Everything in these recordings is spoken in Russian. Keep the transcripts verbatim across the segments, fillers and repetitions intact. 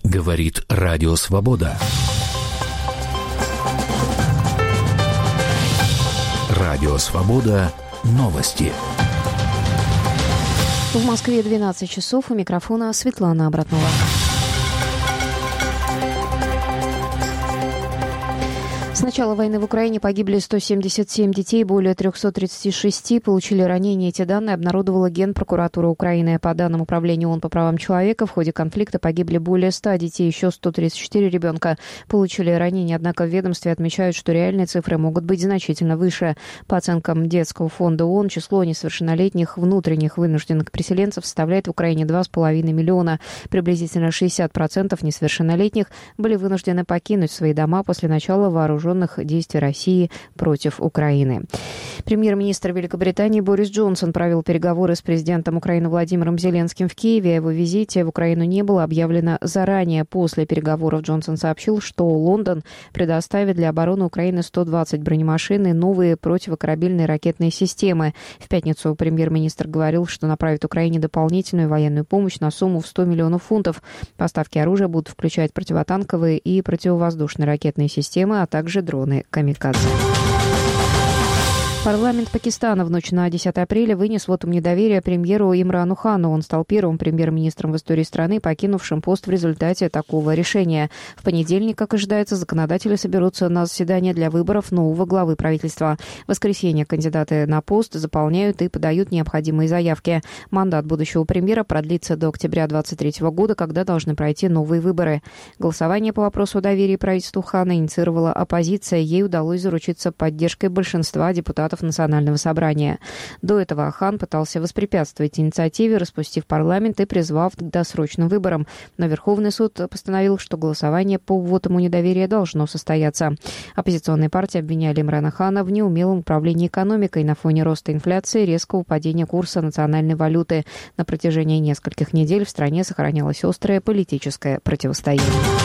Говорит Радио Свобода. Радио Свобода. Новости. В Москве двенадцать часов. У микрофона Светлана Абратнова. С начала войны в Украине погибли сто семьдесят семь детей, более триста тридцать шесть получили ранения. Эти данные обнародовала Генпрокуратура Украины. По данным Управления ООН по правам человека, в ходе конфликта погибли более ста детей, еще сто тридцать четыре ребенка получили ранения. Однако в ведомстве отмечают, что реальные цифры могут быть значительно выше. По оценкам Детского фонда ООН, число несовершеннолетних внутренних вынужденных переселенцев составляет в Украине два с половиной миллиона. Приблизительно шестьдесят процентов несовершеннолетних были вынуждены покинуть свои дома после начала вооруженных действий России против Украины. Премьер-министр Великобритании Борис Джонсон провел переговоры с президентом Украины Владимиром Зеленским в Киеве. О его визите в Украину не было объявлено заранее. После переговоров Джонсон сообщил, что Лондон предоставит для обороны Украины сто двадцать бронемашин и новые противокорабельные ракетные системы. В пятницу премьер-министр говорил, что направит Украине дополнительную военную помощь на сумму в сто миллионов фунтов. Поставки оружия будут включать противотанковые и противовоздушные ракетные системы, а также дроны «Камикадзе». Парламент Пакистана в ночь на десятое апреля вынес вотум недоверия премьеру Имрану Хану. Он стал первым премьер-министром в истории страны, покинувшим пост в результате такого решения. В понедельник, как ожидается, законодатели соберутся на заседание для выборов нового главы правительства. В воскресенье кандидаты на пост заполняют и подают необходимые заявки. Мандат будущего премьера продлится до октября две тысячи двадцать третьего года, когда должны пройти новые выборы. Голосование по вопросу о доверии правительству Хана инициировала оппозиция. Ей удалось заручиться поддержкой большинства депутатов Национального собрания. До этого Хан пытался воспрепятствовать инициативе, распустив парламент и призвав к досрочным выборам. Но Верховный суд постановил, что голосование по вотуму недоверия должно состояться. Оппозиционные партии обвиняли Имрана Хана в неумелом управлении экономикой на фоне роста инфляции и резкого падения курса национальной валюты. На протяжении нескольких недель в стране сохранялось острое политическое противостояние.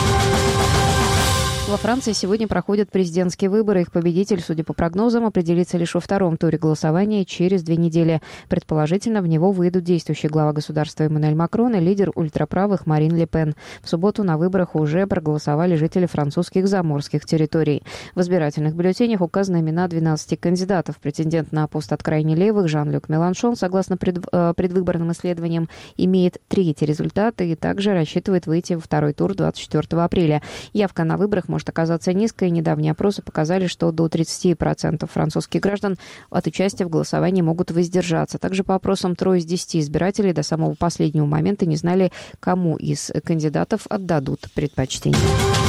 Во Франции сегодня проходят президентские выборы. Их победитель, судя по прогнозам, определится лишь во втором туре голосования через две недели. Предположительно, в него выйдут действующий глава государства Эммануэль Макрон и лидер ультраправых Марин Ле Пен. В субботу на выборах уже проголосовали жители французских заморских территорий. В избирательных бюллетенях указаны имена двенадцати кандидатов. Претендент на пост от крайне левых Жан-Люк Меланшон, согласно пред, э, предвыборным исследованиям, имеет третий результат и также рассчитывает выйти во второй тур двадцать четвёртого апреля. Явка на выборах может оказаться низкой. Недавние опросы показали, что до тридцати процентов французских граждан от участия в голосовании могут воздержаться. Также по опросам трое из десяти избирателей до самого последнего момента не знали, кому из кандидатов отдадут предпочтение.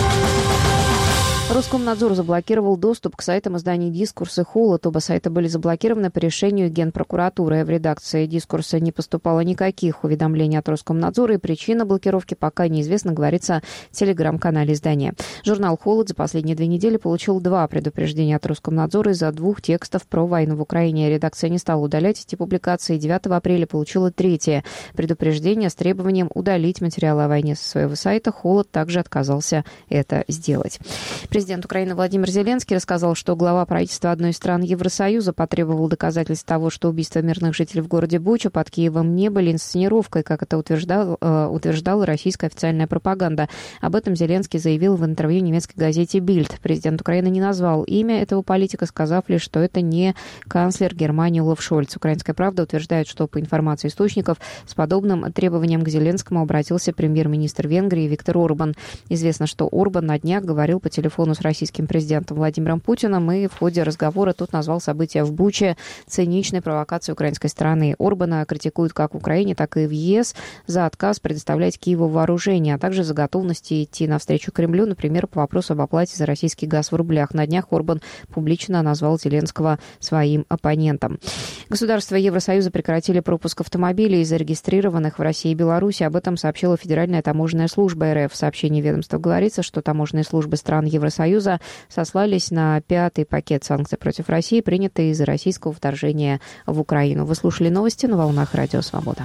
Роскомнадзор заблокировал доступ к сайтам изданий «Дискурс» и «Холод». Оба сайта были заблокированы по решению Генпрокуратуры. В редакции «Дискурса» не поступало никаких уведомлений от Роскомнадзора, и причина блокировки пока неизвестна, говорится в телеграм-канале издания. Журнал «Холод» за последние две недели получил два предупреждения от Роскомнадзора из-за двух текстов про войну в Украине. Редакция не стала удалять эти публикации. девятого апреля получила третье предупреждение с требованием удалить материалы о войне со своего сайта. «Холод» также отказался это сделать. Президент Украины Владимир Зеленский рассказал, что глава правительства одной из стран Евросоюза потребовал доказательств того, что убийства мирных жителей в городе Буча под Киевом не были инсценировкой, как это утверждал, э, утверждала российская официальная пропаганда. Об этом Зеленский заявил в интервью немецкой газете «Бильд». Президент Украины не назвал имя этого политика, сказав лишь, что это не канцлер Германии Олаф Шольц. «Украинская правда» утверждает, что по информации источников с подобным требованием к Зеленскому обратился премьер-министр Венгрии Виктор Орбан. Известно, что Орбан на днях говорил по телефону с российским президентом Владимиром Путиным, и в ходе разговора тот назвал события в Буче циничной провокацией украинской стороны. Орбана критикуют как в Украине, так и в ЕС за отказ предоставлять Киеву вооружение, а также за готовность идти навстречу Кремлю, например, по вопросу об оплате за российский газ в рублях. На днях Орбан публично назвал Зеленского своим оппонентом. Государства Евросоюза прекратили пропуск автомобилей, зарегистрированных в России и Беларуси. Об этом сообщила Федеральная таможенная служба РФ. В сообщении ведомства говорится, что таможенные службы стран Евросоюза сослались на пятый пакет санкций против России, принятый из-за российского вторжения в Украину. Вы слушали новости на волнах Радио Свобода.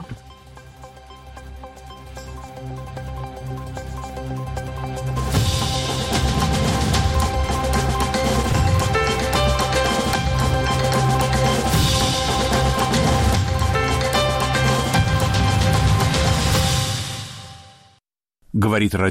Говорит